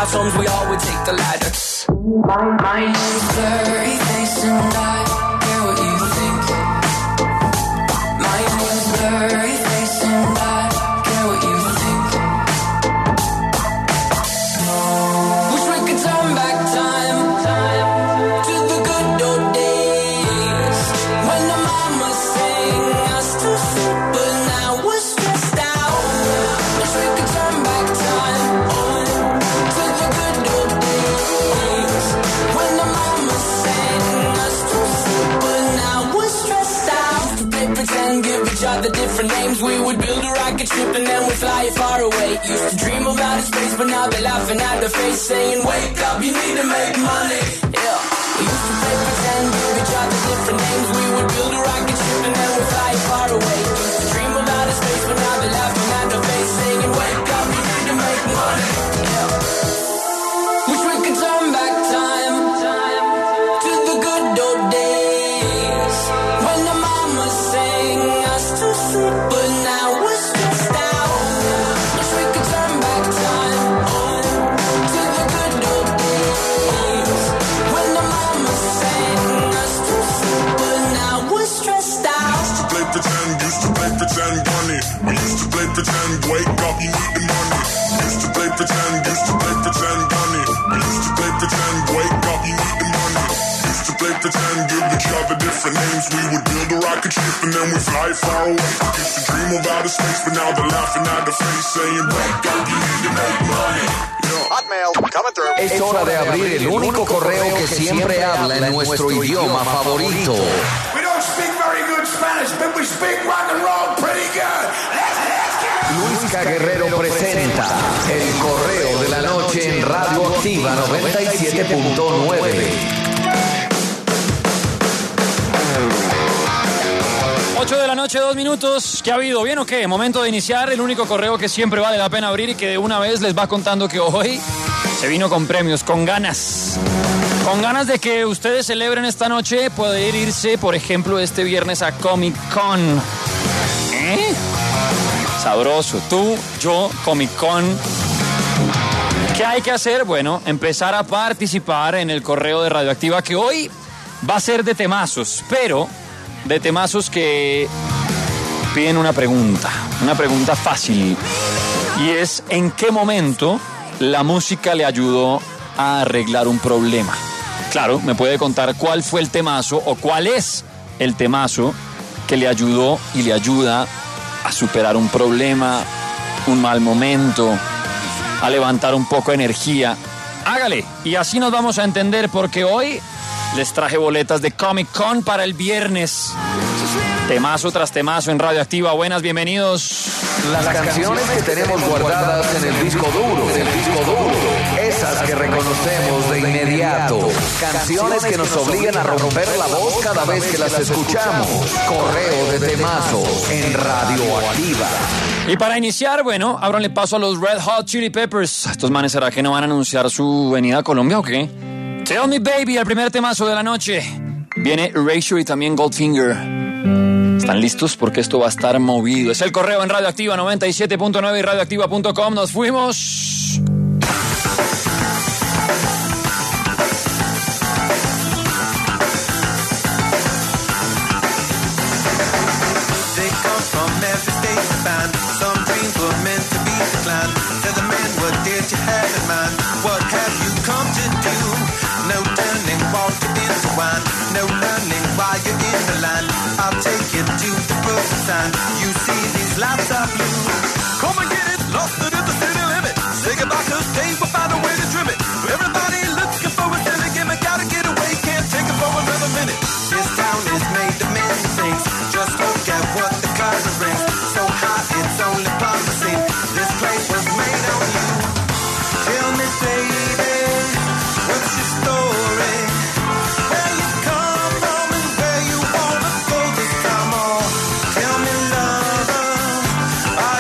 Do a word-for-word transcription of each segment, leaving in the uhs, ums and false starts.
house homes, we all would take the ladder. My mind's blurry face and I care what you think. My mind's blurry face and I care what you think. Wish we could turn back time, time to the good old days when the mama sang us to sleep, but now we're stressed out. Wish we could turn back time on to the good old days when the mama sang us to sleep, but now we're stressed out. Used to play pretend, give each other different names. We would build a rocket ship and then we'd fly it far away. Used to dream of outer space, but now they're laughing at the face, saying, wake up, you need to make money. Yeah. We used to play pretend, give each other different names. We would build a rocket ship and then we'd fly it far away. Used to dream of outer space, but now they're laughing at the face, saying, wake up, you need to make money. Yeah. Wish we could turn back time, time to the good old days when the mama sang us to sleep, but now we're stressed out. Wish we could turn back time on to the good old days when the mama sang us to sleep, but now we're stressed out. Used to play pretend, used to play pretend, bunny. We used to play pretend, wake up, you need the money. Used to play pretend, used to play pretend, bunny. We used to play pretend, wake up, you need the money. Used to play pretend, give each other different names. We would build a rocket ship and then we fly far away. Used to dream of outer space, but now they're laughing at the face, saying, wake up, you need to make money. Hotmail, coming through. Es hora de abrir el único correo que siempre habla en nuestro idioma favorito. We don't speak very good Spanish, but we speak rock and roll pretty good. Let's, let's get Luisca Guerrero presenta El Correo de la Noche en Radio Activa noventa y siete punto nueve. ocho de la noche, dos minutos. ¿Qué ha habido? ¿Bien o qué? Momento de iniciar el único correo que siempre vale la pena abrir y que de una vez les va contando que hoy se vino con premios, con ganas. Con ganas de que ustedes celebren esta noche, poder irse, por ejemplo, este viernes a Comic Con. ¿Eh? Sabroso. Tú, yo, Comic Con. ¿Qué hay que hacer? Bueno, empezar a participar en el correo de Radioactiva, que hoy va a ser de temazos, pero de temazos que piden una pregunta, una pregunta fácil, y es: ¿en qué momento la música le ayudó a arreglar un problema? Claro, me puede contar cuál fue el temazo o cuál es el temazo que le ayudó y le ayuda a superar un problema, un mal momento, a levantar un poco de energía. Hágale, y así nos vamos a entender, porque hoy les traje boletas de Comic Con para el viernes. Temazo tras temazo en Radioactiva. Buenas, bienvenidos. Las canciones que tenemos guardadas en el disco duro, en el disco duro, esas que reconocemos de inmediato, canciones que nos obligan a romper la voz cada vez que las escuchamos. Correo de temazos en Radioactiva. Y para iniciar, bueno, ábranle paso a los Red Hot Chili Peppers. ¿Estos manes será que no van a anunciar su venida a Colombia o qué? Tell Me Baby, el primer temazo de la noche. Viene Erasure y también Goldfinger. ¿Están listos? Porque esto va a estar movido. Es el correo en Radioactiva noventa y siete punto nueve y radioactiva punto com. Nos fuimos. They come from every state and band. Some dreams were meant to be declined. Tell the man, what did you have in mind? What have you come to do? No turning water into wine. No learning while you're in the line. I'll take you to the perfect sign. You see these lights are blue. Come and get it, lost it at the city limit. Say goodbye, cause they will find a way to trim it. Everybody looking for a silly gimmick. Gotta get away, can't take it for another minute. This town is made of many things. Just look at what the color brings. So hot, it's only promising. This place was made on you. Tell me, baby, what's your story? Where you come from and where you wanna go this time on. Tell me, lover, are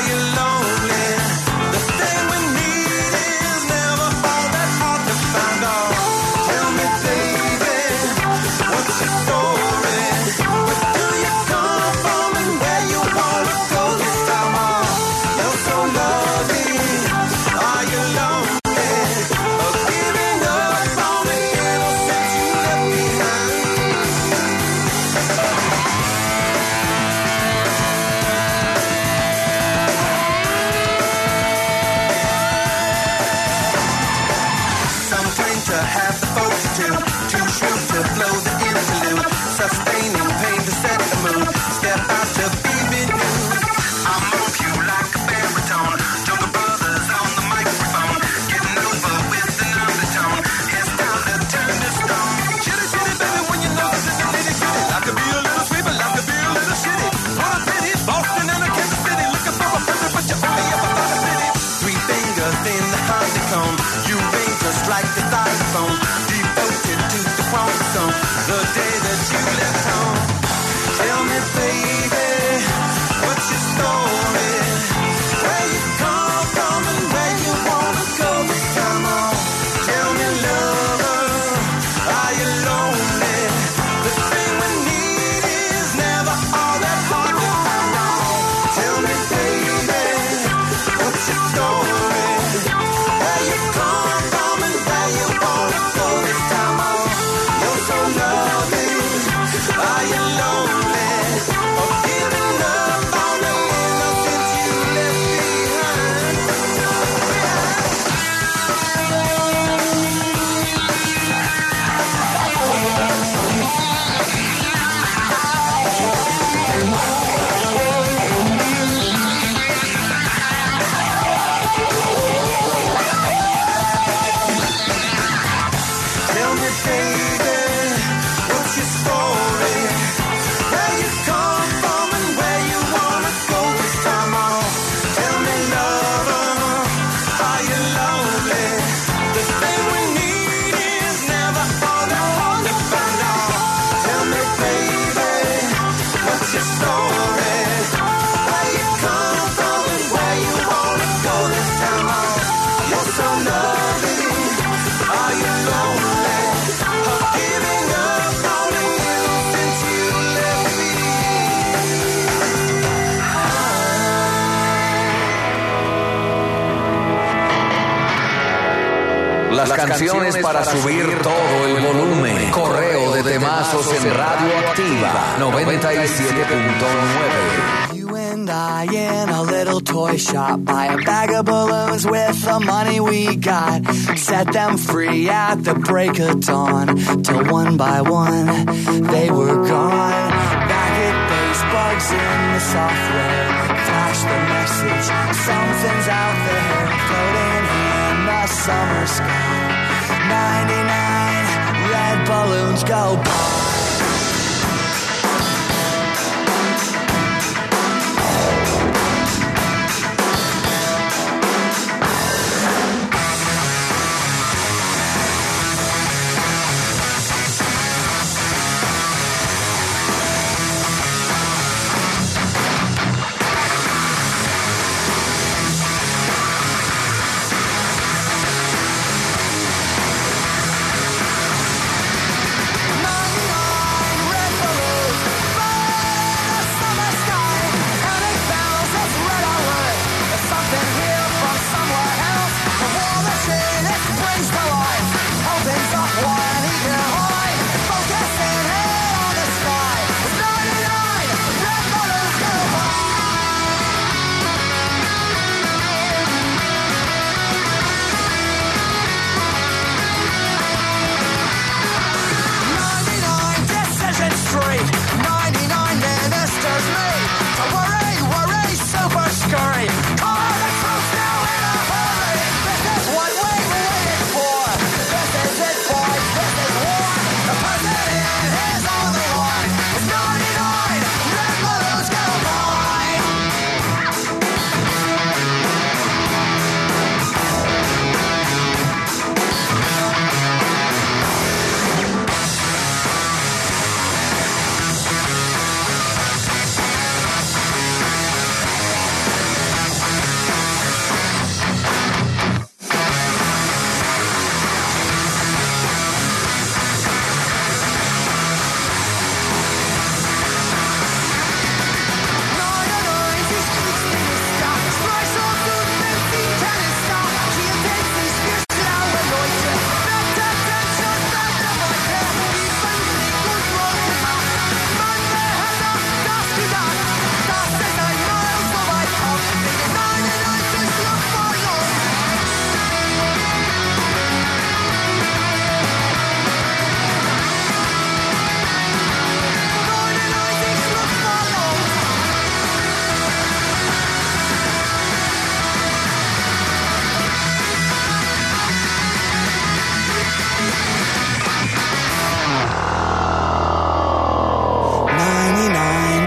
two, too shrill to blow the interlude. Sustaining pain to set the mood. Step out to be renewed. I'll move you like a baritone. Jungle Brothers on the microphone. Getting over with an undertone. It's time to turn the stone. Chitty chitty baby when you know it's in the nitty gritty. Like to be a little sweet but like to be a little shitty. What a pity, Boston and a Kansas City. Looking for a perfect but you only ever thought a pity. Three fingers in the honeycomb. You ring just like the xylophone. Devoted to the chromosome. The day that you left home. Tell me baby, what's your story? Where you come from and where you wanna go this time on. Tell me lover, are you lonely? The thing we need is never all that hard to find out. Tell me baby, what's your story? Where you come from and where you wanna go this time on. You're so lovely, are you lonely? Or giving up on the innocence you left behind? Tell me baby, what's your story? Where you come from and where you wanna go this time on. Tell me lover, are you lonely? The thing we need is never all that hard to find out. Tell me baby, what's your story? Where you come from and where you wanna go this time on. You're so lovely, are you lonely? Of giving up on the innocence you left behind. Las canciones para subir todo el volumen. Correo de temazos en Radio Activa noventa y siete punto nueve. You and I in a little toy shop. Buy a bag of balloons with the money we got. Set them free at the break of dawn. Till one by one they were gone. Back at base, bugs in the software. Flash the message, something's out there. Floating in the summer sky. ninety-nine red balloons go by. Money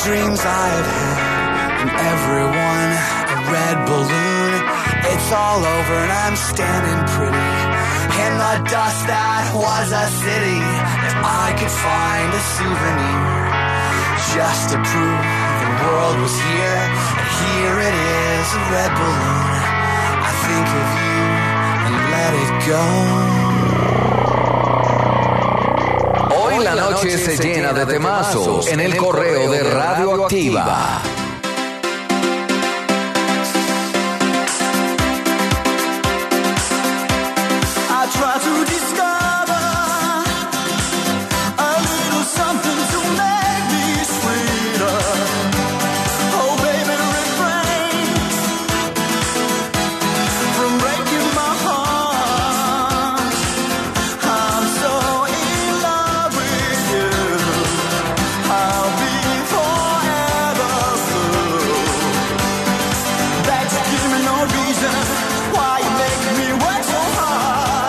dreams I've had from everyone, a red balloon. It's all over and I'm standing pretty in the dust that was a city. If I could find a souvenir just to prove the world was here, and here it is, a red balloon. I think of you and let it go. Hoy la noche se llena de temazos en el correo de Radio Activa. Try to discover a little something to make me sweeter. Oh baby, refrain from breaking my heart. I'm so in love with you. I'll be forever blue. That you give me no reason why you make me work so hard.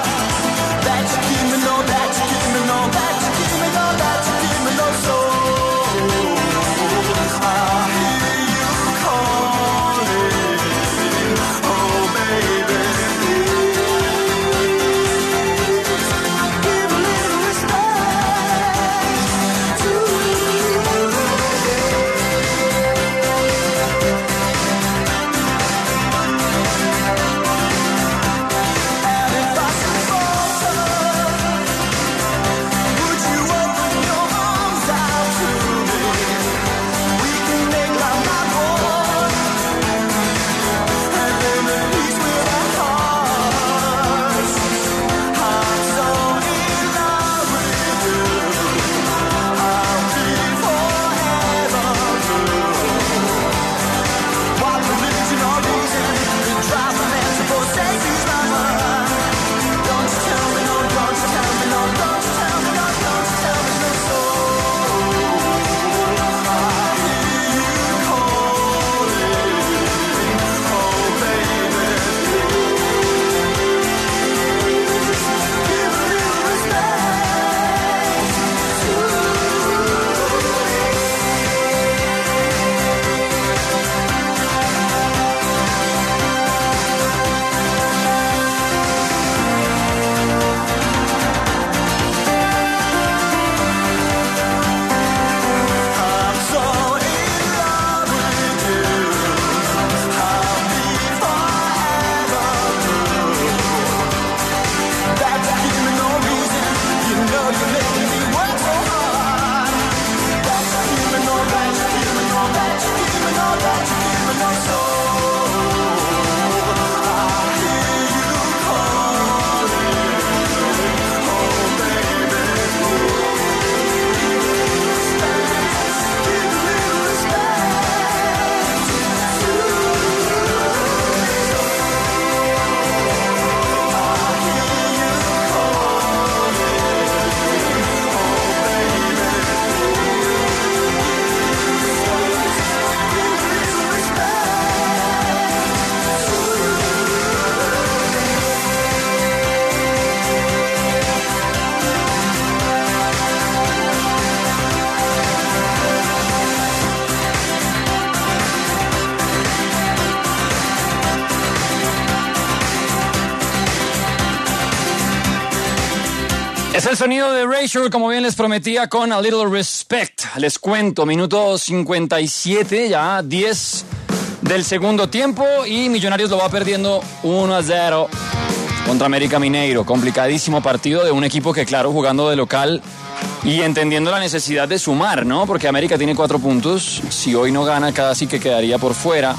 Es el sonido de Erasure, como bien les prometía, con A Little Respect. Les cuento, minuto cincuenta y siete, ya diez del segundo tiempo, y Millonarios lo va perdiendo uno a cero contra América Mineiro. Complicadísimo partido de un equipo que, claro, jugando de local y entendiendo la necesidad de sumar, ¿no? Porque América tiene cuatro puntos. Si hoy no gana, casi que quedaría por fuera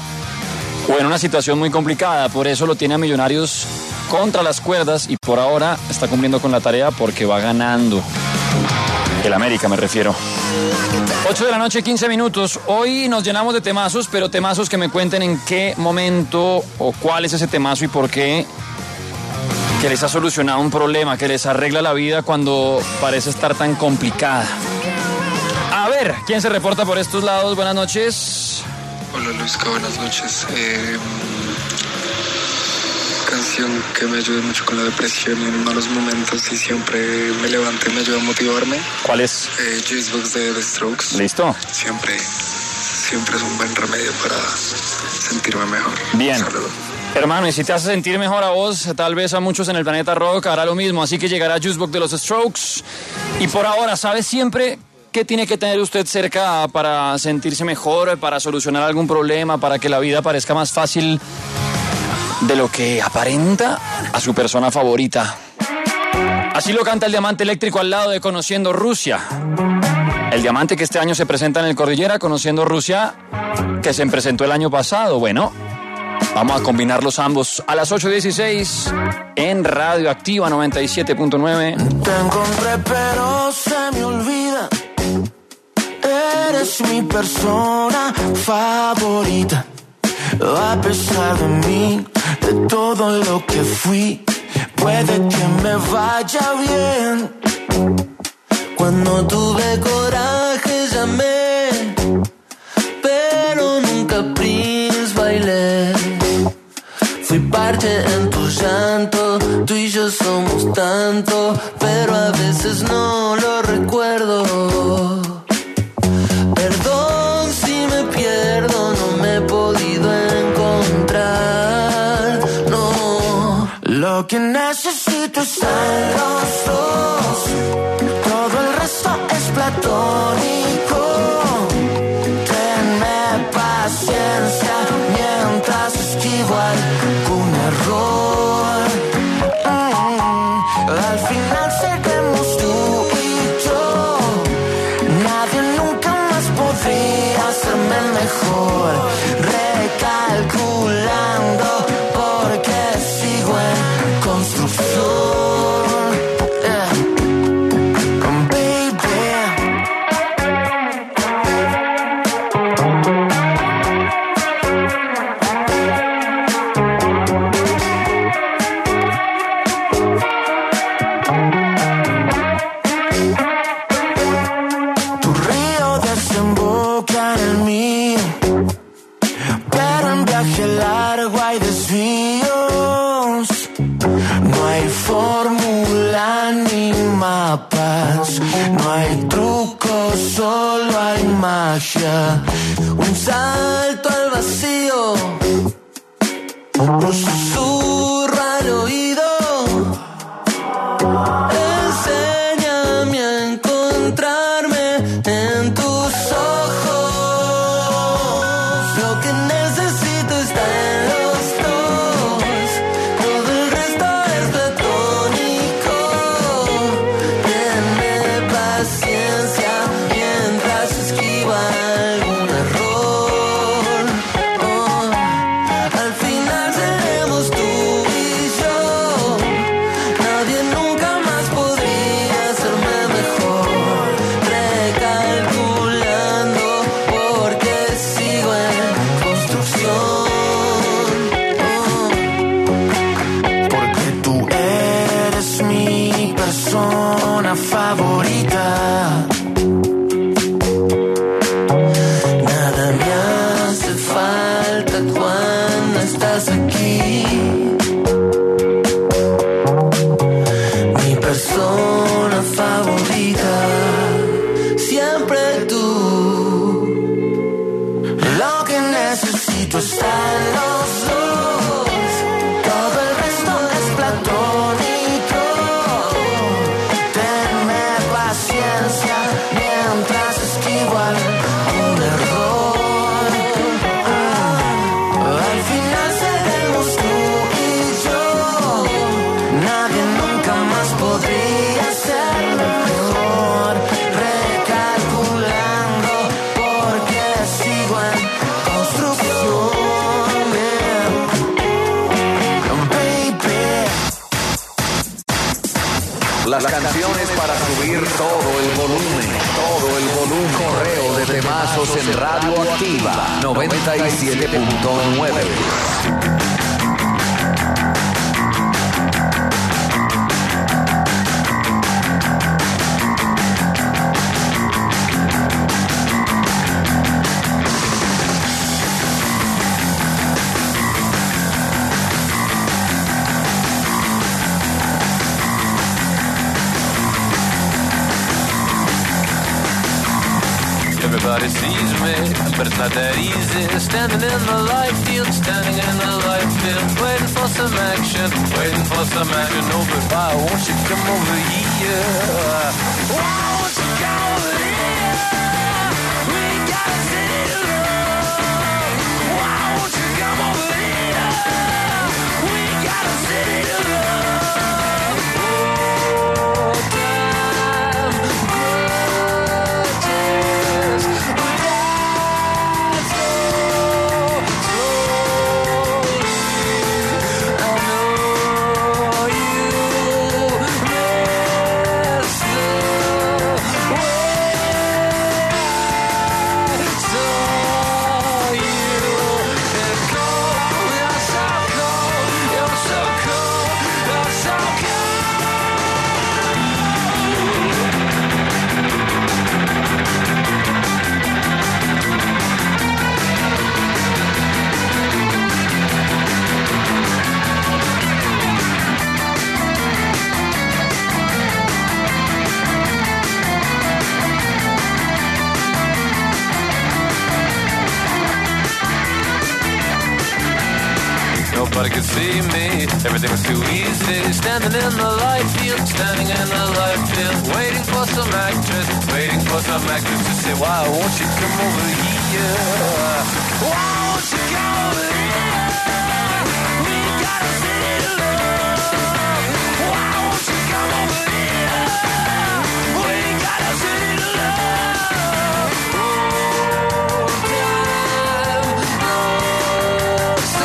o en una situación muy complicada. Por eso lo tiene a Millonarios contra las cuerdas, y por ahora está cumpliendo con la tarea porque va ganando. El América, me refiero. ocho de la noche, quince minutos. Hoy nos llenamos de temazos, pero temazos que me cuenten en qué momento o cuál es ese temazo y por qué, que les ha solucionado un problema, que les arregla la vida cuando parece estar tan complicada. A ver, ¿quién se reporta por estos lados? Buenas noches. Hola Luisca, buenas noches. Eh, canción que me ayude mucho con la depresión en malos momentos y siempre me levanta y me ayuda a motivarme. ¿Cuál es? Eh, Juicebox de The Strokes. ¿Listo? Siempre siempre es un buen remedio para sentirme mejor. Bien. Saludos. Hermano, y si te hace sentir mejor a vos, tal vez a muchos en el planeta rock hará lo mismo. Así que llegará Juicebox de los Strokes. Y por ahora, ¿sabe siempre qué tiene que tener usted cerca para sentirse mejor, para solucionar algún problema, para que la vida parezca más fácil de lo que aparenta? A su persona favorita. Así lo canta el Diamante Eléctrico al lado de Conociendo Rusia. El Diamante que este año se presenta en el Cordillera, Conociendo Rusia, que se presentó el año pasado. Bueno, vamos a combinarlos ambos a las ocho dieciséis en Radioactiva noventa y siete punto nueve. Te encontré pero se me olvida. Eres mi persona favorita. A pesar de mí, de todo lo que fui, puede que me vaya bien. Cuando tuve coraje llamé, pero nunca Prince bailé. Fui parte en tu llanto, tú y yo somos tanto, pero a veces no lo recuerdo. Perdón si me pierdo, no me he podido encontrar, no. Lo que necesito es en los dos, todo el resto es platónico. Tenme paciencia mientras esquivo algún error. Mm, al final seremos tú y yo. Nadie nunca más podría hacerme mejor. Recalculando porque sigo en construcción. Yeah. No hay truco, solo hay magia. Un salto al vacío, un susurro al oído. Enséñame a encontrarme en tus ojos. Lo que necesito está en los dos. Todo el resto es platónico. Tenme paciencia mientras esquiva algún error. Oh, al final seremos tú y yo. Nadie nunca más podría hacerme mejor. Recalculando porque sigo en construcción. Oh, porque tú eres mi persona favorita. Nada me hace falta cuando estás aquí. Mi persona favorita, siempre tú. Lo que necesito está en los dos. Todo el resto es platónico. Tenme paciencia mientras esquivo algún error. Al final seremos tú y yo. Nadie nunca más podría hacerlo mejor. Recalculando porque sigo en construcción. Baby. Las canciones para subir todo el volumen, todo el volumen. Correo de temazos en Radioactiva noventa y siete punto nueve. Everybody sees me, but it's not that easy. Standing in the light field, standing in the light field, waiting for some action, waiting for some action. Oh, but why won't you come over here? Why won't you come over here? We got a city to love. Why won't you come over here? We got a city to love. Nobody could see me, everything was too easy. Standing in the light field, standing in the light field, waiting for some actress, waiting for some actress to say, why won't you come over here? Why won't you come over here? We got a city to love. Why won't you come over here? We got a city to love. Oh, time, oh, so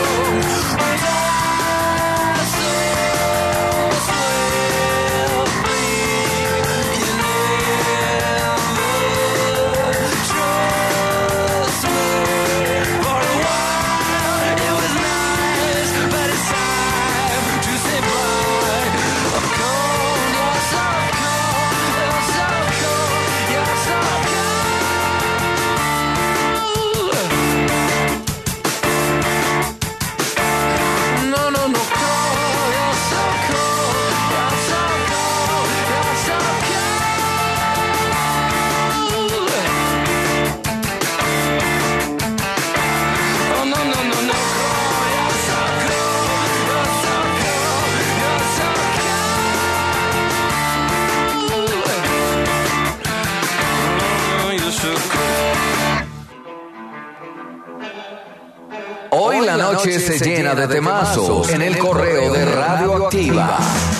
Hoy la noche se llena de temazos en el correo de Radioactiva.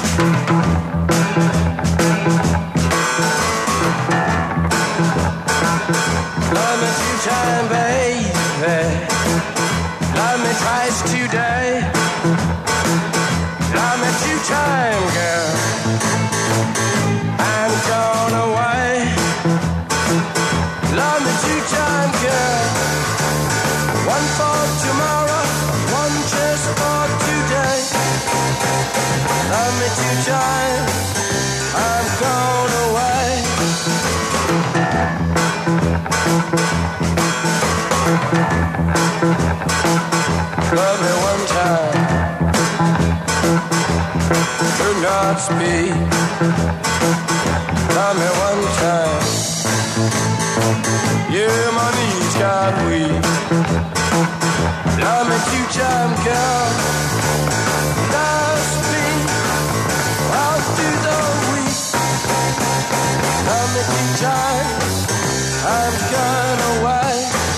Love me two time, baby. Love me twice today. Love me two time, girl. I'm gone away. Love me two time, girl. One for tomorrow, one just for today. Love me two times, I'm gone away. Love me one time, could not speak. Love me one time, yeah, my knees got weak. Love me two time, girl. Last me all through the week. Love me two times, I'm gone away.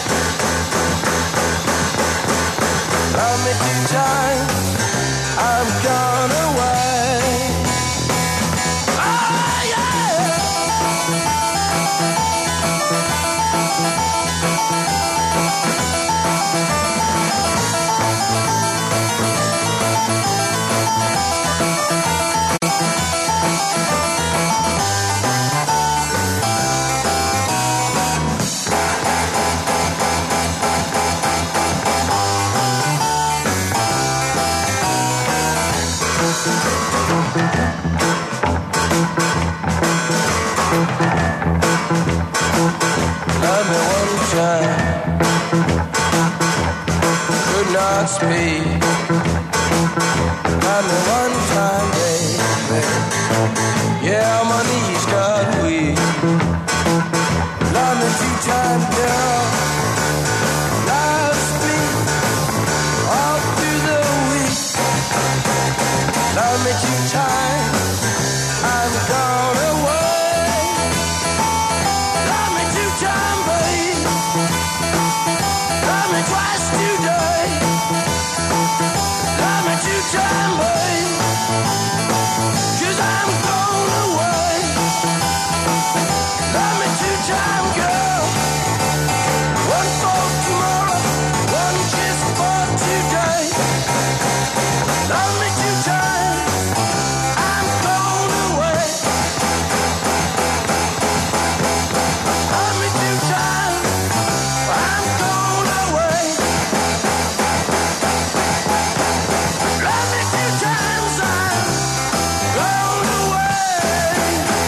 Love me two times, I'm gone away. Oh, yeah. Love me one time, could not speak. Love me one time, baby. Yeah, my knees got weak. Love me two time. I'm gone away. Love me two time, babe. Love me twice today. Love me two time, babe. 'Cause I'm gone away. Love me two time, girl. One for tomorrow, one kiss for today. Love me two times, I'm gone away. Love me two times, I'm gone away. Love me two times, I'm gone away.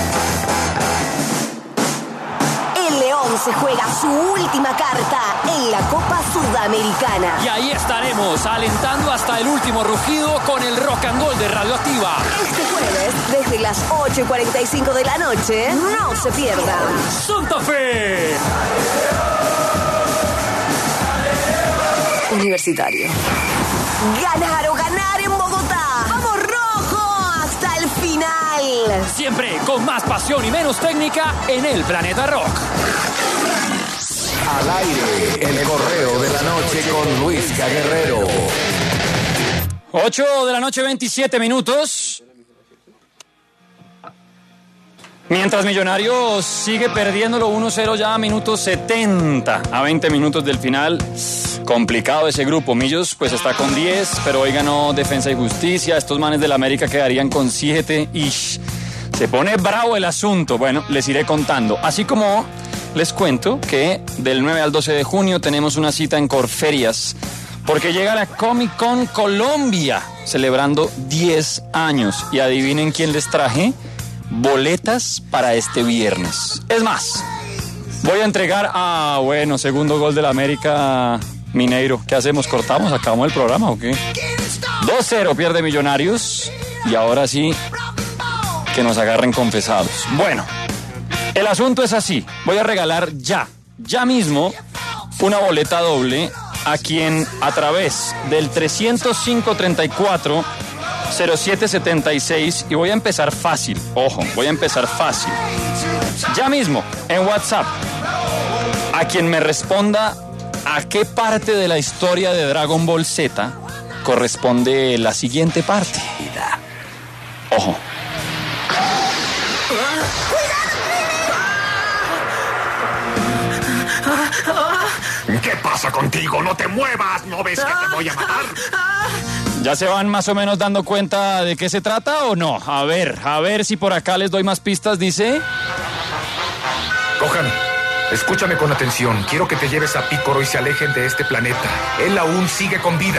El León se juega su última carta en la Copa Sudamericana. Y ahí estaremos, alentando hasta el último rugido con el Rock and Roll de Radioactiva. Este jueves, desde las ocho y cuarenta y cinco de la noche, no se pierda. ¡Santa Fe! Universitario. Ganar o ganar en Bogotá. ¡Vamos rojo! Hasta el final. Siempre con más pasión y menos técnica en el Planeta Rock. Al aire, el correo de la noche con Luisca Guerrero. ocho de la noche, veintisiete minutos. Mientras Millonarios sigue perdiéndolo uno cero ya a minutos setenta, a veinte minutos del final. Complicado ese grupo. Millos pues está con diez, pero hoy ganó Defensa y Justicia. Estos manes del América quedarían con siete. Y se pone bravo el asunto. Bueno, les iré contando. Así como les cuento que del nueve al doce de junio tenemos una cita en Corferias, porque llega la Comic Con Colombia, celebrando diez años. Y adivinen quién les traje. Boletas para este viernes. Es más, voy a entregar a, bueno, segundo gol del América Mineiro. ¿Qué hacemos? ¿Cortamos? ¿Acabamos el programa o qué? dos cero pierde Millonarios. Y ahora sí, que nos agarren confesados. Bueno, el asunto es así. Voy a regalar ya, ya mismo, una boleta doble a quien a través del trescientos cinco, treinta y cuatro, cero siete setenta y seis, y voy a empezar fácil, ojo, voy a empezar fácil. Ya mismo, en WhatsApp, a quien me responda a qué parte de la historia de Dragon Ball Z corresponde la siguiente parte. Ojo. ¿Qué pasa contigo? ¡No te muevas! ¿No ves que te voy a matar? ¿Ya se van más o menos dando cuenta de qué se trata o no? A ver, a ver si por acá les doy más pistas, dice. Gohan, escúchame con atención. Quiero que te lleves a Picoro y se alejen de este planeta. Él aún sigue con vida.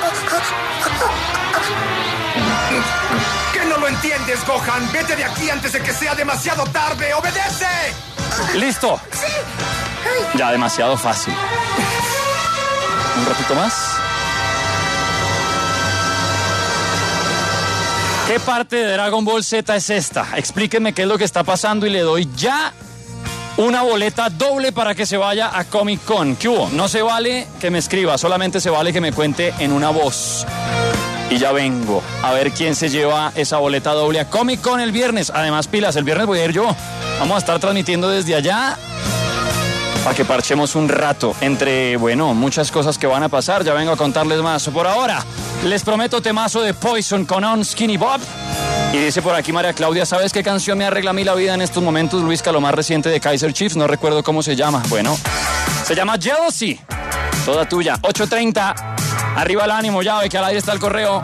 ¿Qué no lo entiendes, Gohan? Vete de aquí antes de que sea demasiado tarde. ¡Obedece! ¡Listo! Ya demasiado fácil. Un ratito más. ¿Qué parte de Dragon Ball Z es esta? Explíquenme qué es lo que está pasando y le doy ya una boleta doble para que se vaya a Comic Con. ¿Qué hubo? No se vale que me escriba, solamente se vale que me cuente en una voz. Y ya vengo a ver quién se lleva esa boleta doble a Comic Con el viernes. Además, pilas, el viernes voy a ir yo. Vamos a estar transmitiendo desde allá para que parchemos un rato entre, bueno, muchas cosas que van a pasar. Ya vengo a contarles más. Por ahora, les prometo temazo de Poison con On Skinny Bob. Y dice por aquí María Claudia, ¿sabes qué canción me arregla a mí la vida en estos momentos, Luisca? Lo más reciente de Kaiser Chiefs, no recuerdo cómo se llama. Bueno, se llama Jealousy. Toda tuya. ocho treinta. Arriba el ánimo, ya ve que al aire está el correo.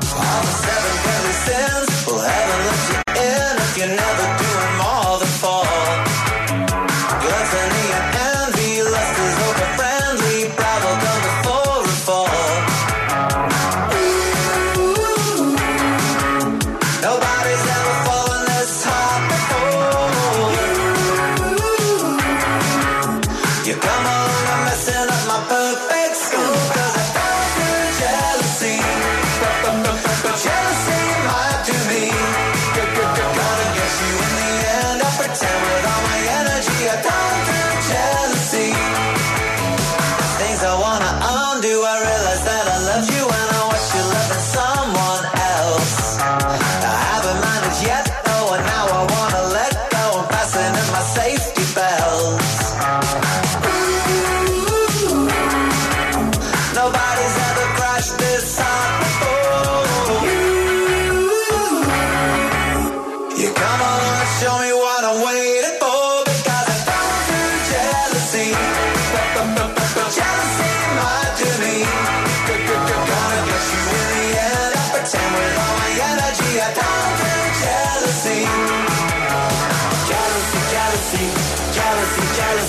Have a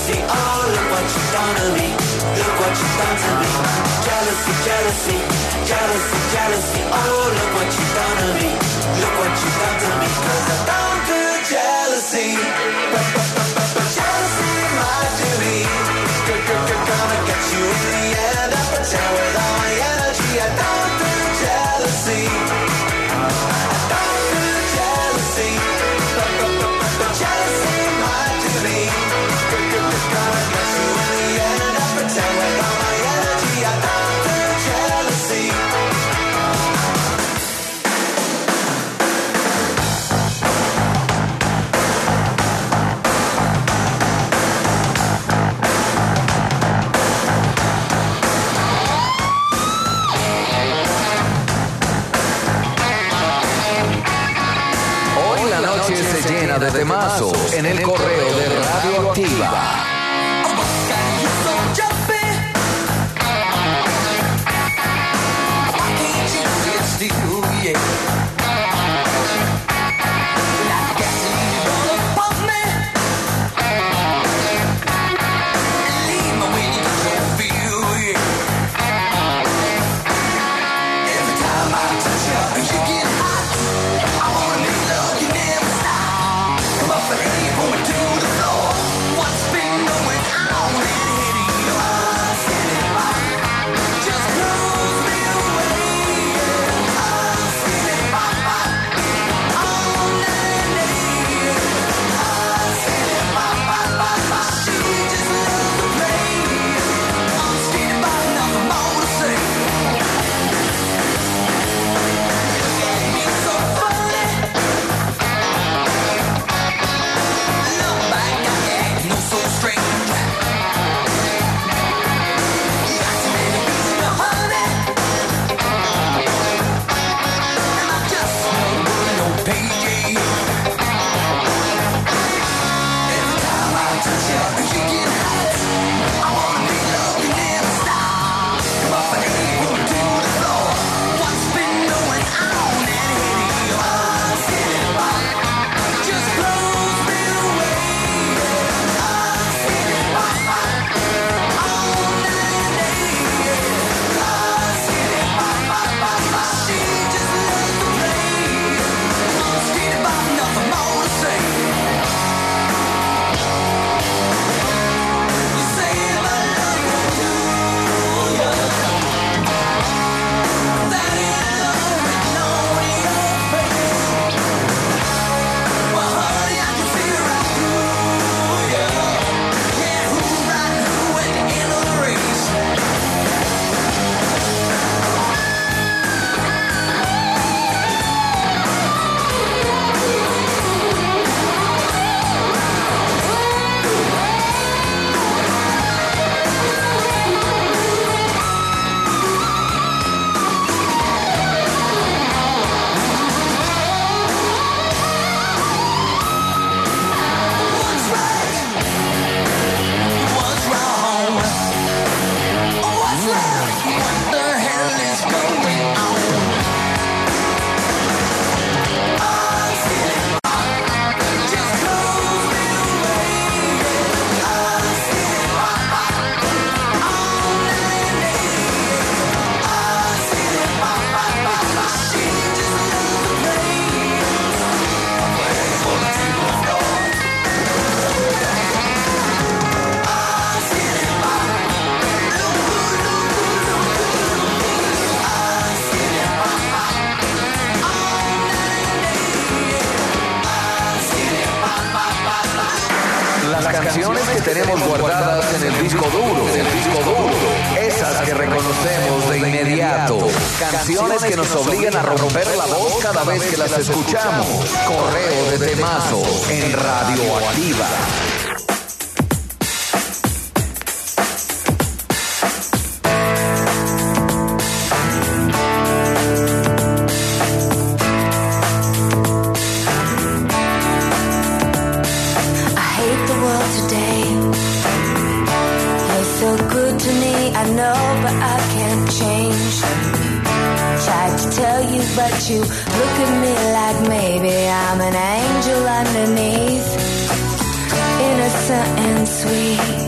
jealousy, oh look what you've done to me. Look what you've done to me. Jealousy, jealousy, jealousy, jealousy, oh look what you've done to me. Look what you've done to me. Cause I don't do jealousy, but, but, but, but, but jealousy might do me. Gonna get you in the end. I pretend with all my energy. I don't do jealousy. I don't do jealousy. But, but, but, but, but jealousy might do me. Gonna get you in the end. I pretend with all my energy. I don't do jealousy. Se llena de temazos en el correo de Radio Activa. Canciones que tenemos guardadas en el disco duro, en el disco duro, esas que reconocemos de inmediato, canciones que nos obligan a romper la voz cada vez que las escuchamos. Correo de temazos en Radio Activa. But you look at me like maybe I'm an angel underneath, innocent and sweet.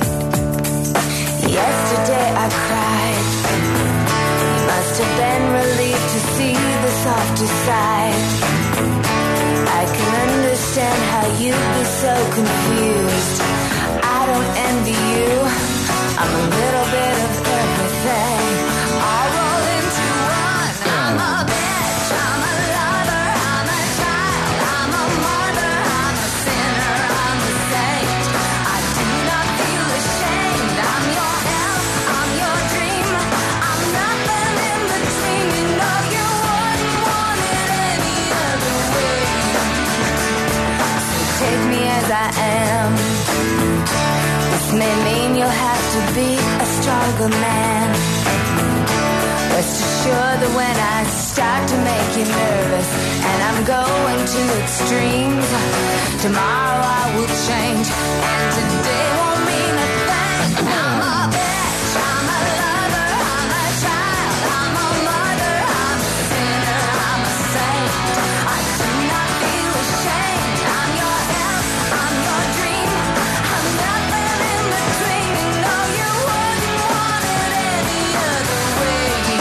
I'm a little bit of everything, all rolled into one. I'm a bitch, I'm a lover, I'm a child, I'm a mother, I'm a sinner, I'm a saint. I do not feel ashamed. I'm your elf, I'm your dream, I'm nothing in between. You know you wouldn't want it any other way. So take me as I am. This may mean you'll have to be a stronger man. Rest assured that when I start to make you nervous and I'm going to extremes, tomorrow I will change and today won't mean a thing. I'm a bitch, I'm a lover, I'm a child, I'm a mother, I'm a sinner, I'm a saint. I do not feel ashamed. I'm your elf, I'm your dream, I'm nothing in between. You know you wouldn't want it any other way.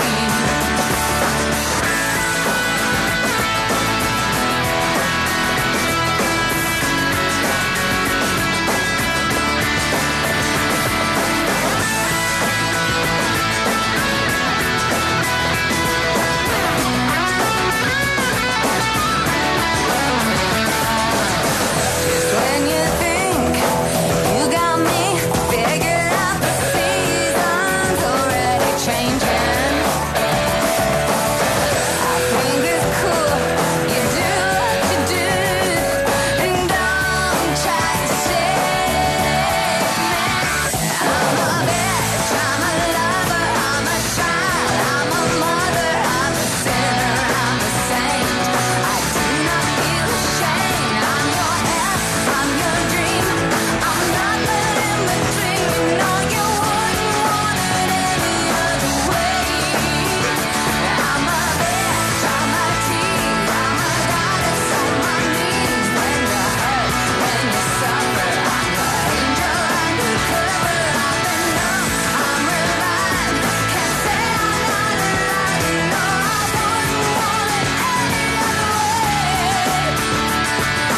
When you think you got me figured out, the season's already changing. I think it's cool, you do what you do, and don't try to save me. I'm a bitch, I'm a lover, I'm a child, I'm a mother, I'm a sinner, I'm a saint. I do not feel ashamed. I'm your elf, I'm your dream, I'm nothing in between. You know you wouldn't want it any other way. I'm a bitch, I'm a tease, I'm a goddess on my knees. When you hurt, when you suffer, I'm the angel undercover. I've been numb, I'm revived, can't say I'm not alive. You know I wouldn't want it any other way.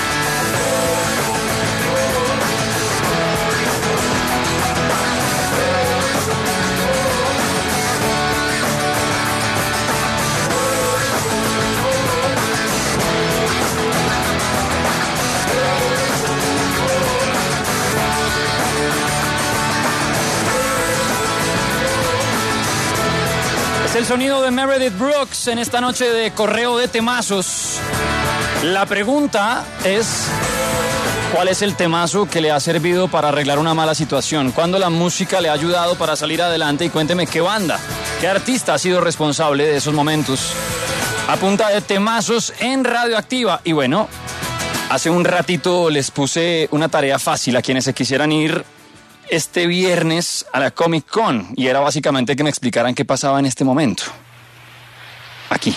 Es el sonido de Meredith Brooks en esta noche de Correo de Temazos. La pregunta es, ¿cuál es el temazo que le ha servido para arreglar una mala situación? ¿Cuándo la música le ha ayudado para salir adelante? Y cuénteme qué banda, qué artista ha sido responsable de esos momentos. A punta de temazos en Radioactiva. Y bueno, hace un ratito les puse una tarea fácil a quienes se quisieran ir este viernes a la Comic Con, y era básicamente que me explicaran qué pasaba en este momento. Aquí.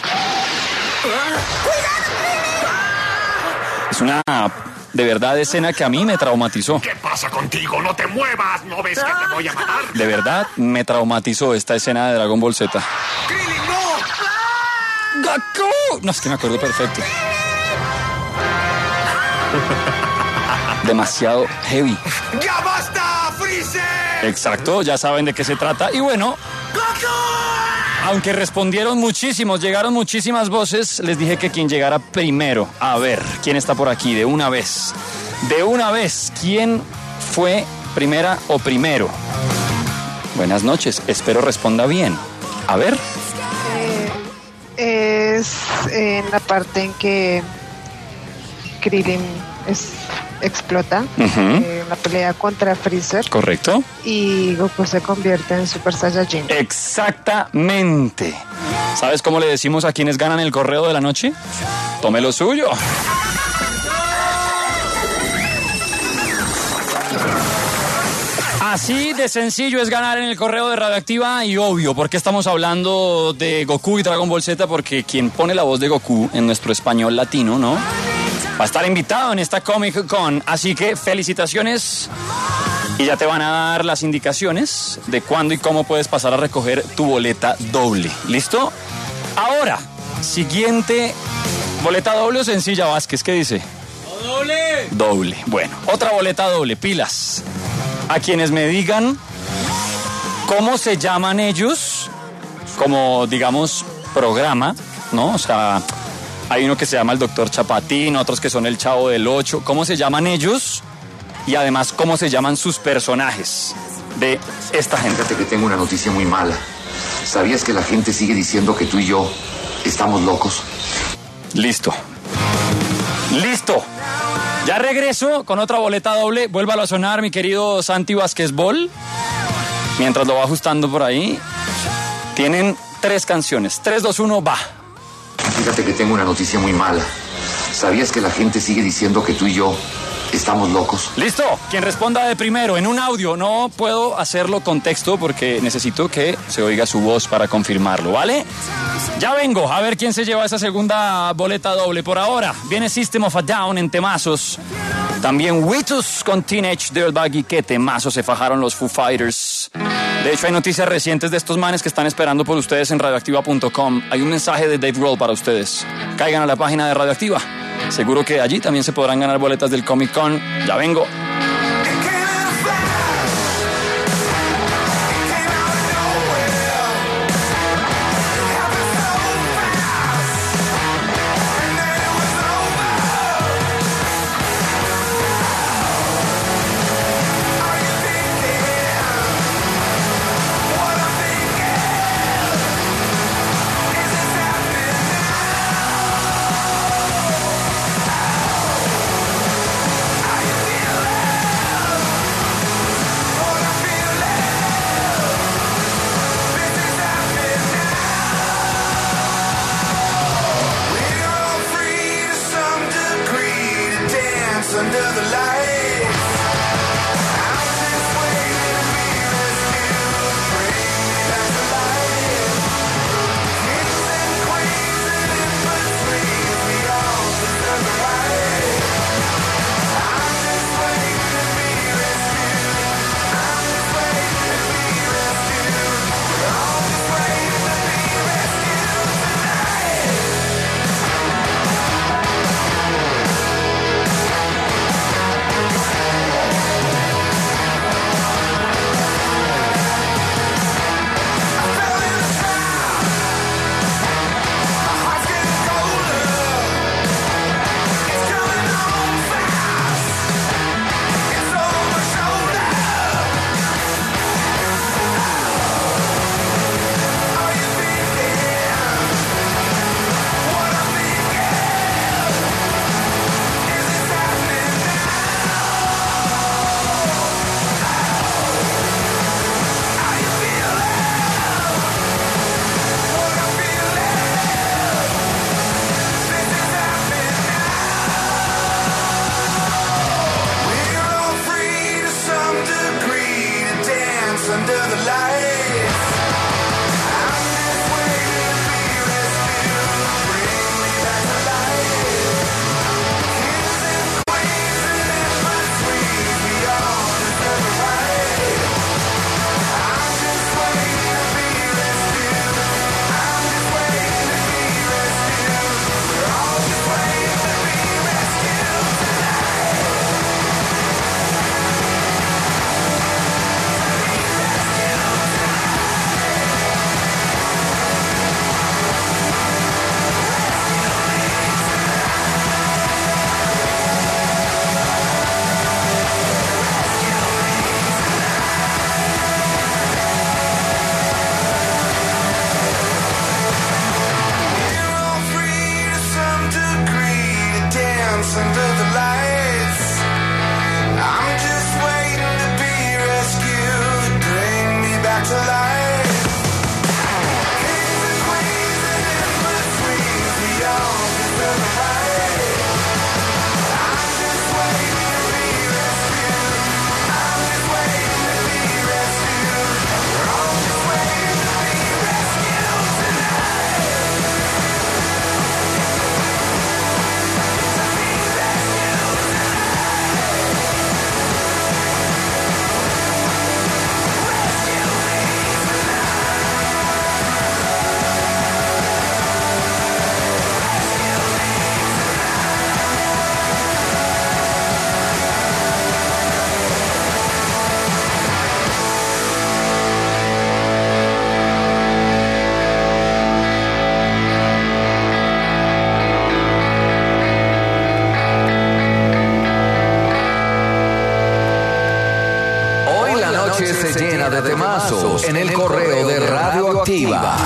Es una, de verdad, escena que a mí me traumatizó. ¿Qué pasa contigo? ¡No te muevas! ¿No ves que te voy a matar? De verdad, me traumatizó esta escena de Dragon Ball Z. ¡Krillin, no! ¡Goku! No, es que me acuerdo perfecto. Demasiado heavy. ¡Ya basta, Freezer! Exacto, ya saben de qué se trata. Y bueno, aunque respondieron muchísimos, llegaron muchísimas voces, les dije que quien llegara primero. A ver, ¿quién está por aquí? De una vez. De una vez, ¿quién fue primera o primero? Buenas noches, espero responda bien. A ver. Eh, es en la parte en que Krillin es, explota, Uh-huh. eh, en la pelea contra Freezer. Correcto. Y Goku se convierte en Super Saiyajin. Exactamente. ¿Sabes cómo le decimos a quienes ganan el correo de la noche? Tome lo suyo. Así de sencillo es ganar en el correo de Radioactiva, y obvio, ¿por qué estamos hablando de Goku y Dragon Ball Z? Porque quien pone la voz de Goku en nuestro español latino, ¿no?, va a estar invitado en esta Comic Con. Así que felicitaciones, y ya te van a dar las indicaciones de cuándo y cómo puedes pasar a recoger tu boleta doble. ¿Listo? Ahora, siguiente boleta doble o sencilla, Vázquez, ¿qué dice? ¡Doble! Doble. Bueno, otra boleta doble, pilas. A quienes me digan ¿Cómo se llaman ellos? Como, digamos, programa, ¿no? O sea, hay uno que se llama el Doctor Chapatín, otros que son el Chavo del Ocho. ¿Cómo se llaman ellos? Y además, ¿cómo se llaman sus personajes de esta gente? Fíjate que tengo una noticia muy mala. ¿Sabías que la gente sigue diciendo que tú y yo estamos locos? Listo. ¡Listo! Ya regreso con otra boleta doble. Vuélvalo a sonar, mi querido Santi Vázquez-Bol. Mientras lo va ajustando por ahí. Tienen tres canciones. tres, dos, uno, va. Fíjate que tengo una noticia muy mala. ¿Sabías que la gente sigue diciendo que tú y yo estamos locos? Listo. Quien responda de primero en un audio. No puedo hacerlo con texto porque necesito que se oiga su voz para confirmarlo, ¿vale? Ya vengo a ver quién se lleva esa segunda boleta doble. Por ahora viene System of a Down en temazos. También Witus con Teenage Dirtbag. Y qué temazos se fajaron los Foo Fighters. De hecho, hay noticias recientes de estos manes que están esperando por ustedes en radioactiva punto com. Hay un mensaje de Dave Grohl para ustedes. Caigan a la página de Radioactiva. Seguro que allí también se podrán ganar boletas del Comic Con. Ya vengo. Are you feeling? llena de temazos en el correo de Radioactiva.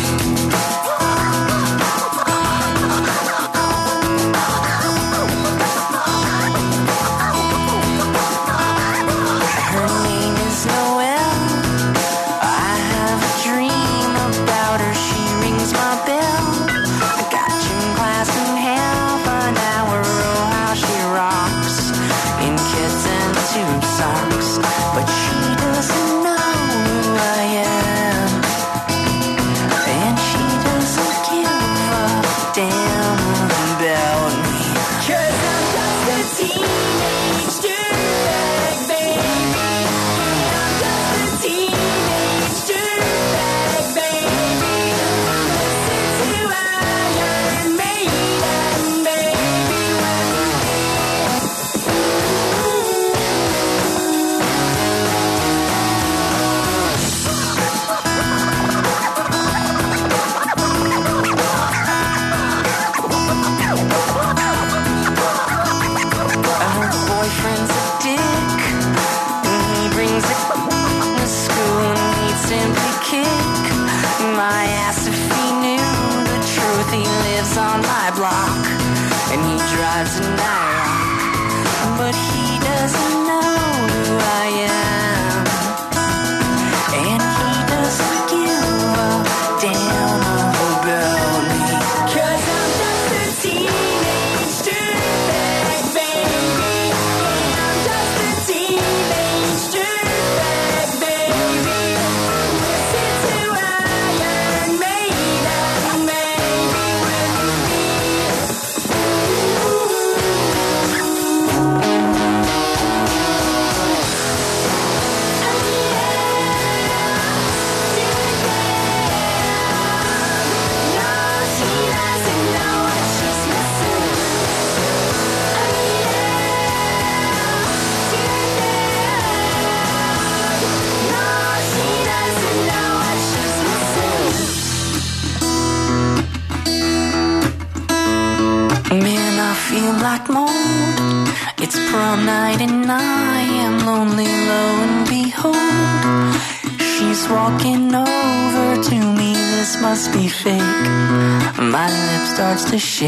Starts to shake.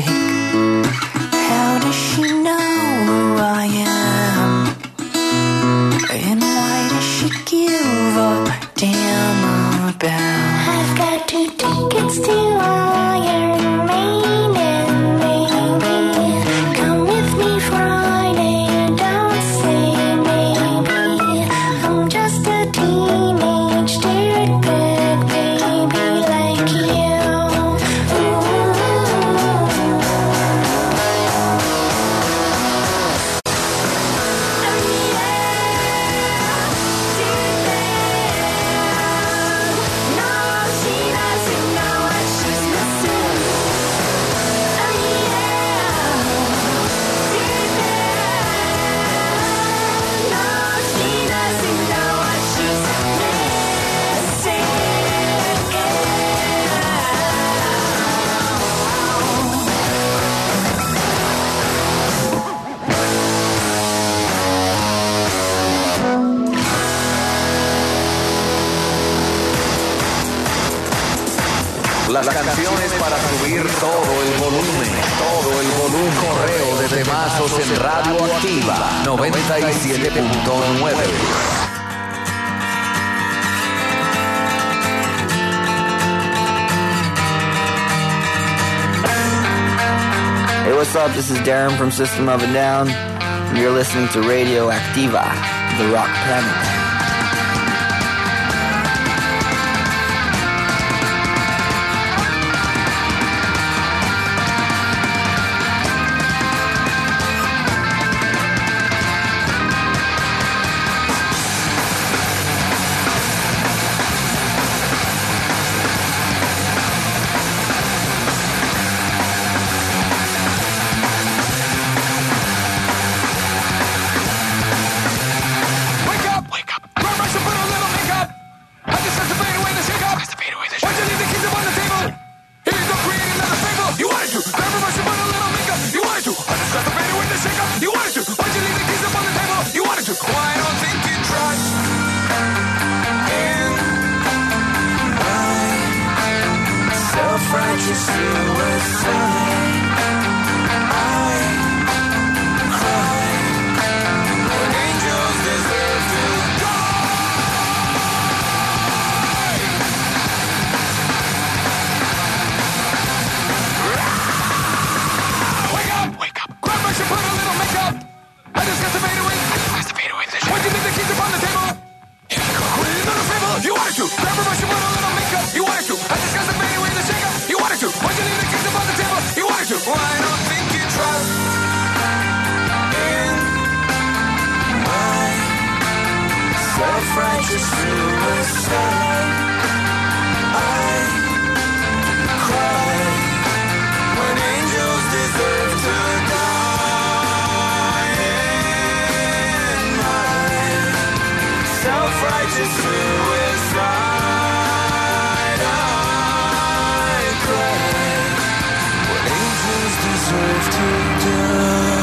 How does she know who I am? And why does she give a damn about? I've got two tickets to Iron Maiden, baby. Come with me Friday and don't say maybe. I'm just a teenage dirtbag, baby, like you. Las canciones para subir todo el volumen, todo el volumen. Correo de temazos en Radioactiva noventa y siete punto nueve. Hey, what's up? This is Darren from System of a Down, and you're listening to Radioactiva, the rock planet. Wake up! to suicide. I cry when angels deserve to die. In my self-righteous suicide, I cry when angels deserve to die.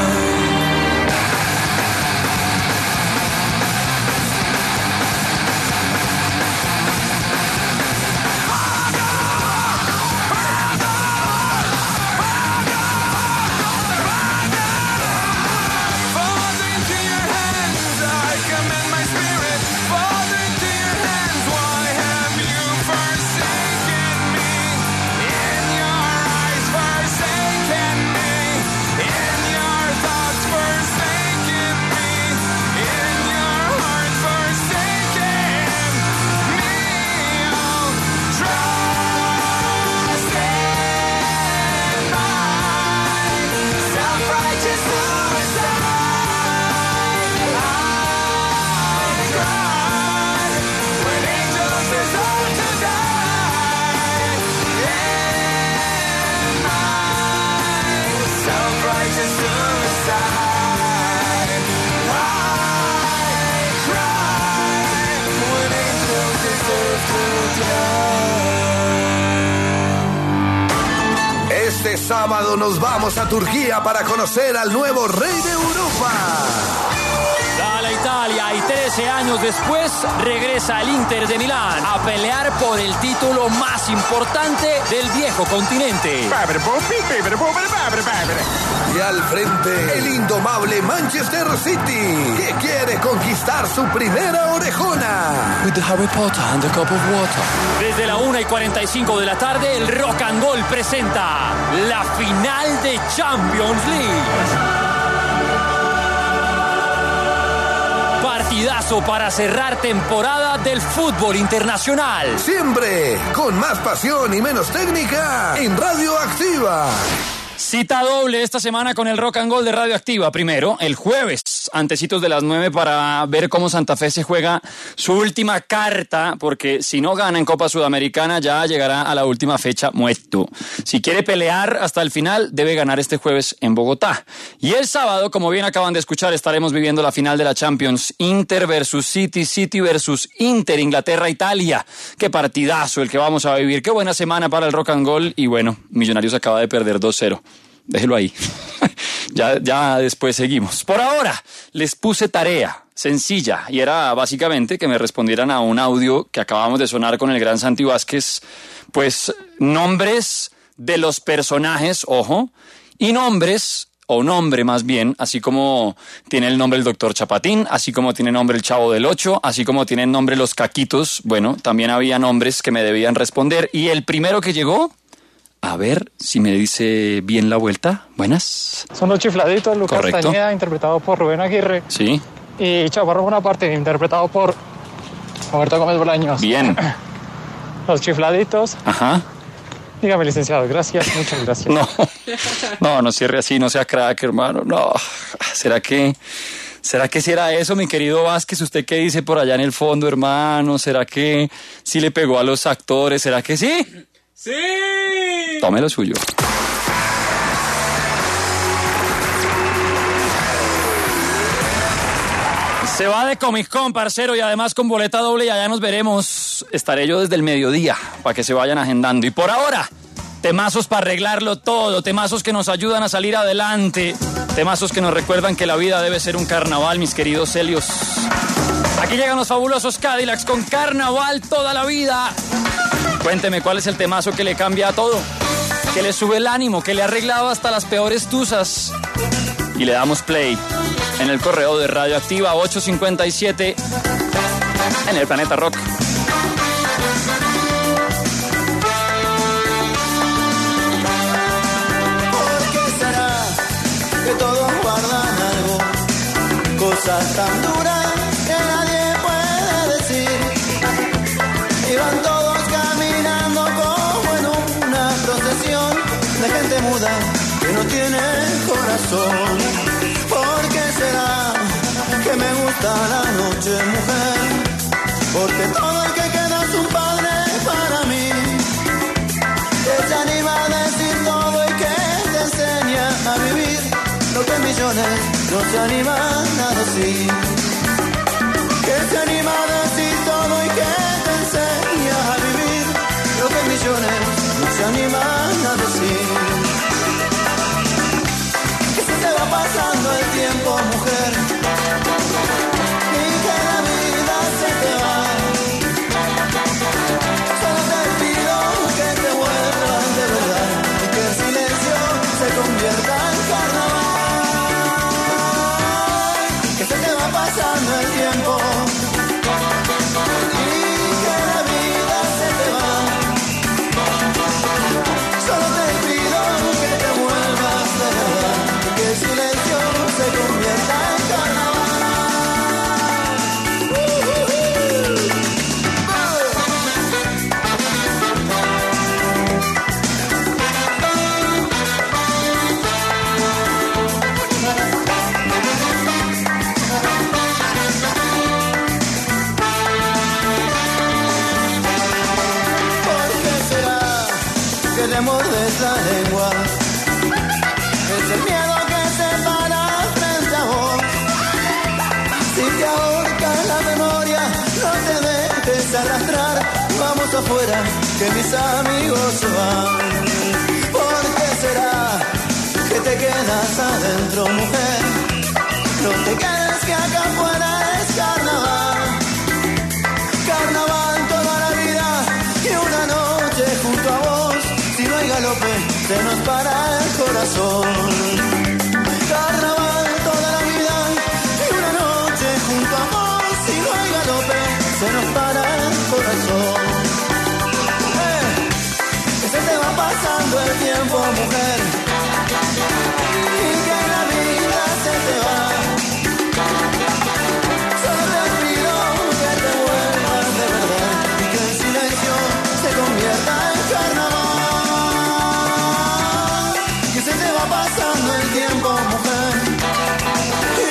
Este sábado nos vamos a Turquía para conocer al nuevo rey de Europa. Dale Italia, y trece años después regresa el Inter de Milán a pelear por el título más importante del viejo continente. Y al frente, el indomable Manchester City, que quiere conquistar su primera orejona. With the Harry Potter and the cup of water. Desde la una y cuarenta y cinco de la tarde, el Rock and Roll presenta la final de Champions League. Partidazo para cerrar temporada del fútbol internacional. Siempre con más pasión y menos técnica en Radio Activa. Cita doble esta semana con el Rock and Roll de Radio Activa. Primero, el jueves, antecitos de las nueve, para ver cómo Santa Fe se juega su última carta, porque si no gana en Copa Sudamericana ya llegará a la última fecha muerto. Si quiere pelear hasta el final, debe ganar este jueves en Bogotá. Y el sábado, como bien acaban de escuchar, estaremos viviendo la final de la Champions. Inter versus City, City versus Inter, Inglaterra-Italia. Qué partidazo el que vamos a vivir. Qué buena semana para el Rock and Roll. Y bueno, Millonarios acaba de perder dos cero. Déjelo ahí. ya, ya después seguimos. Por ahora, les puse tarea sencilla y era básicamente que me respondieran a un audio que acabamos de sonar con el gran Santi Vázquez. Pues nombres de los personajes, ojo, y nombres, o nombre más bien, así como tiene el nombre el doctor Chapatín, así como tiene nombre el Chavo del Ocho, así como tienen nombre los Caquitos. Bueno, también había nombres que me debían responder. Y el primero que llegó... A ver si me dice bien la vuelta. Buenas. Son los Chifladitos, Lucas Correcto. Castañeda, interpretado por Rubén Aguirre. Sí. Y Chaparro Bonaparte, interpretado por Roberto Gómez Bolaños. Bien. Los Chifladitos. Ajá. Dígame, licenciado, gracias, muchas gracias. No, no, no cierre así, no sea crack, hermano. No, ¿será que... ¿Será que si era eso, mi querido Vázquez? ¿Usted qué dice por allá en el fondo, hermano? ¿Será que sí le pegó a los actores? ¿Será que sí? ¡Sí! Tome lo suyo. Se va de Comic Con, parcero, y además con boleta doble, y allá nos veremos. Estaré yo desde el mediodía, para que se vayan agendando. Y por ahora, temazos para arreglarlo todo, temazos que nos ayudan a salir adelante, temazos que nos recuerdan que la vida debe ser un carnaval, mis queridos Celios. Aquí llegan los fabulosos Cadillacs con Carnaval toda la vida. Cuénteme cuál es el temazo que le cambia a todo, que le sube el ánimo, que le ha arreglado hasta las peores tusas. Y le damos play en el correo de Radioactiva ocho cincuenta y siete en el Planeta Rock. ¿Por qué será que todos guardan algo? Cosas tan duras que nadie puede decir. Y van todos caminando como en una procesión de gente muda que no tiene corazón. ¿Por qué será que me gusta la noche, mujer? porque todo el que queda es un padre para mí. Que se anima a decir todo y que te enseña a vivir lo que millones no se animan a decir. Que se anima a decir todo y que te enseña a vivir lo que millones no se animan a decir. Que se te va pasando el tiempo, mujer, y que la vida se te va. Solo te pido que te vuelvas de verdad y que el silencio se convierta en carnaval. Que se te va pasando el tiempo y que la vida se te va. Solo te pido que te vuelvas de verdad y que el silencio se convierta en carnaval. ¿Por qué será que te mordes la lengua? Es el miedo que se para frente a vos. Si te ahorca la memoria, no te dejes arrastrar. Vamos afuera, que mis amigos se van. ¿Por qué será que te quedas adentro, mujer? No te quedes, que acá afuera es carnaval. Carnaval toda la vida y una noche junto a vos. Si no hay galope, se nos para el corazón. Carnaval toda la vida y una noche junto a vos. Si no hay galope, se nos para el corazón. Eh, que se te va pasando el tiempo, mujer,